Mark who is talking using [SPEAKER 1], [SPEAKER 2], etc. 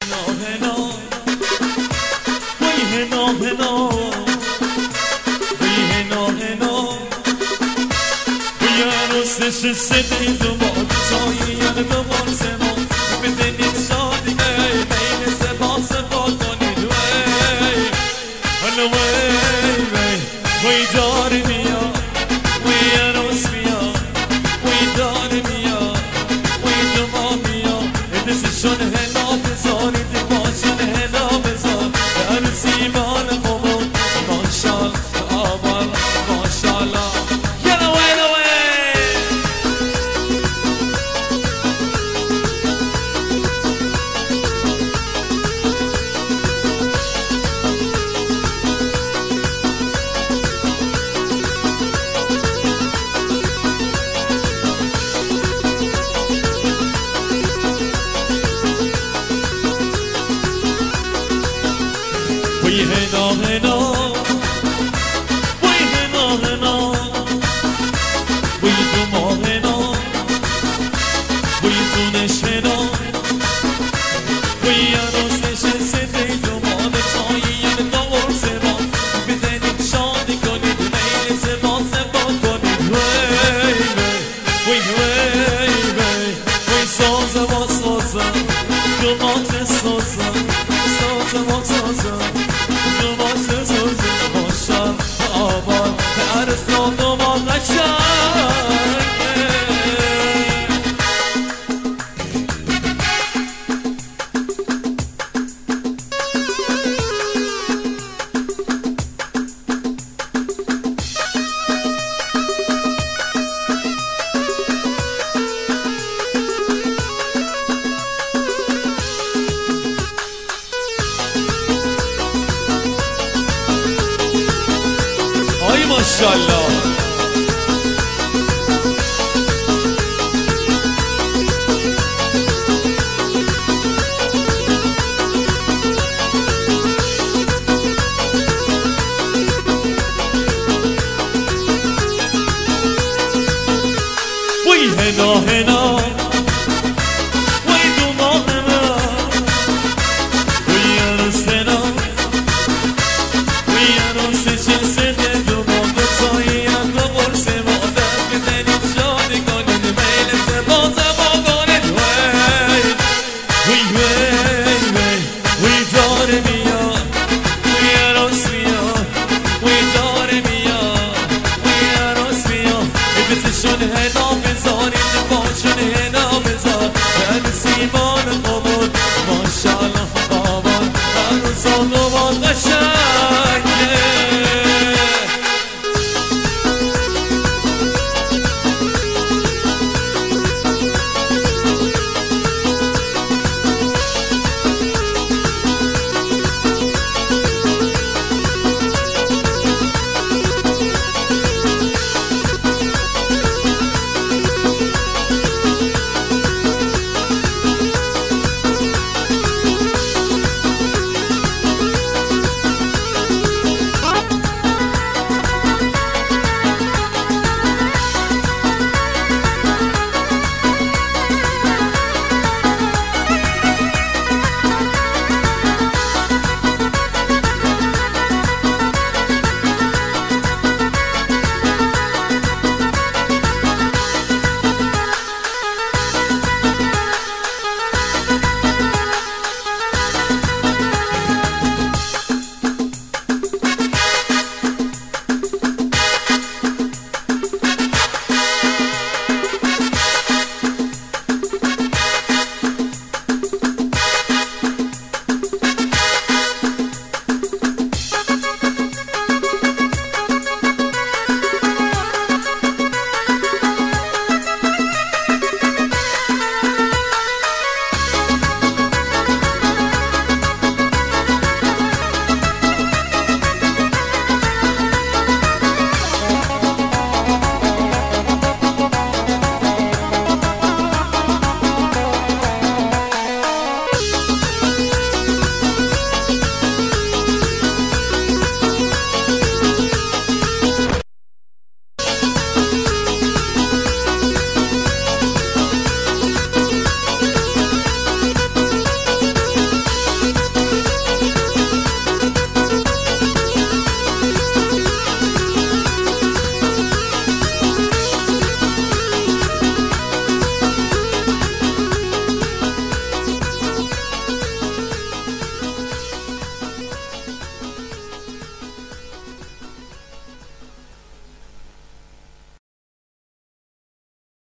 [SPEAKER 1] سدی دوبار جایی دوبار سما بدنید شادی بین سبا سبا کنید وی دار میا وی عروس میا وی دار میا وی دما میا دستشون هلا بذارید باشن هلا بذار عروسی بال قبول ماشاءالله آبان ماشاءالله وی هنا هنا وی هنا هنا وی دما هنا وی زونش هنا وی عروسش سده دما چایی دوار سبا بزنید شادی کنید میل سبا سبا کنید وی سازه و سازه دمات سازه سازه و سازه ماشاءالله